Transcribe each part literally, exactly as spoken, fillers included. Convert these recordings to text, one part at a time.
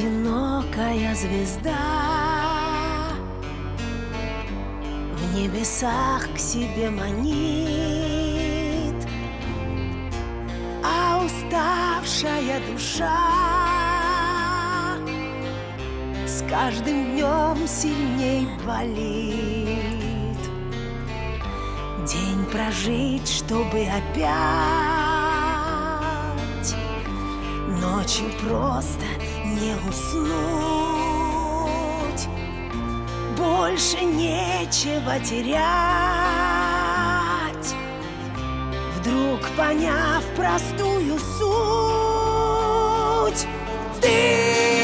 одинокая звезда в небесах к себе манит, а уставшая душа с каждым днем сильней болит. День прожить, чтобы опять ночью просто не уснуть. Больше нечего терять, вдруг поняв простую суть. Ты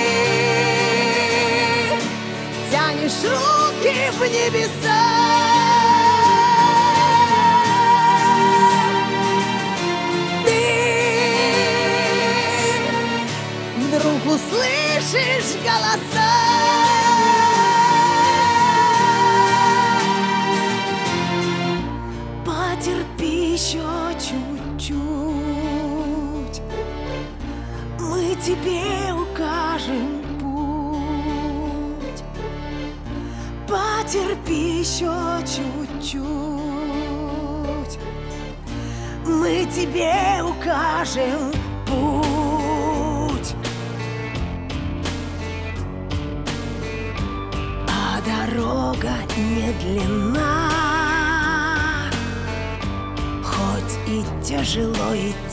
тянешь руки в небеса, вдруг услышишь голоса. Потерпи еще чуть-чуть, мы тебе укажем путь. Потерпи еще чуть-чуть, мы тебе укажем путь. Дорога не длинна, хоть и тяжело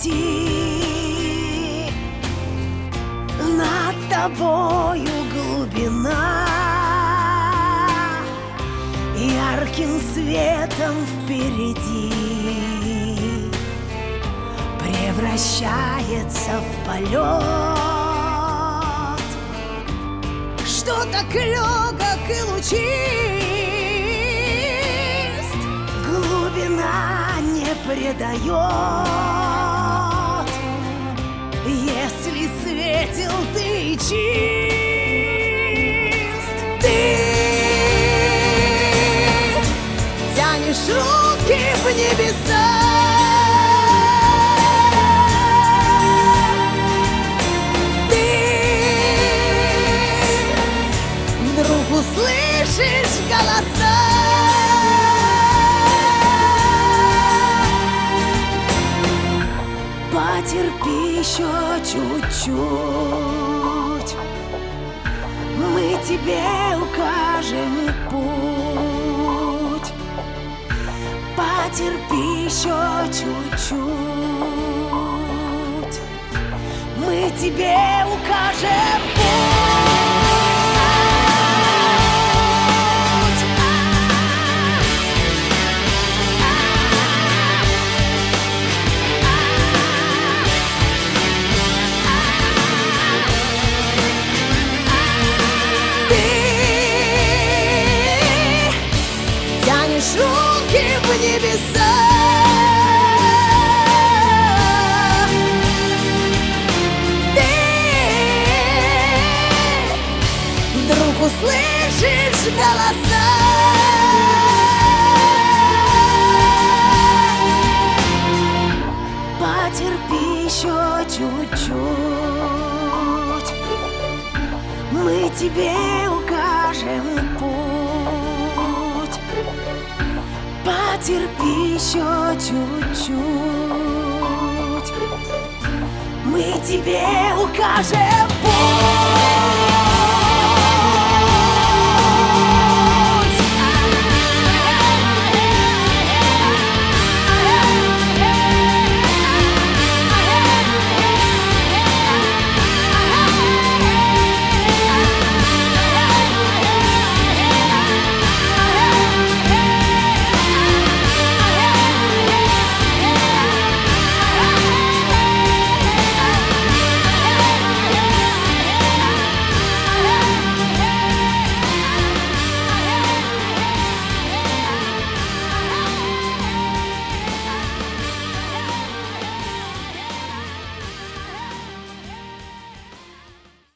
идти, над тобою глубина ярким светом впереди превращается в полет. Что так легок и лучист, глубина не предает, если светил ты и чист. Ты тянешь руки в небеса, услышишь голоса. Потерпи еще чуть-чуть, мы тебе укажем путь. Потерпи еще чуть-чуть, мы тебе укажем путь. Руки в небеса, ты вдруг услышишь голоса. Потерпи еще чуть-чуть, мы тебе укажем путь. Потерпи еще чуть-чуть, мы тебе укажем.